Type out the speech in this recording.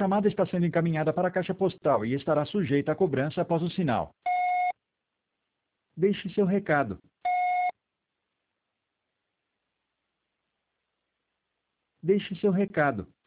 chamada está sendo encaminhada para a caixa postal e estará sujeita a cobrança após o sinal. Deixe seu recado. Deixe seu recado.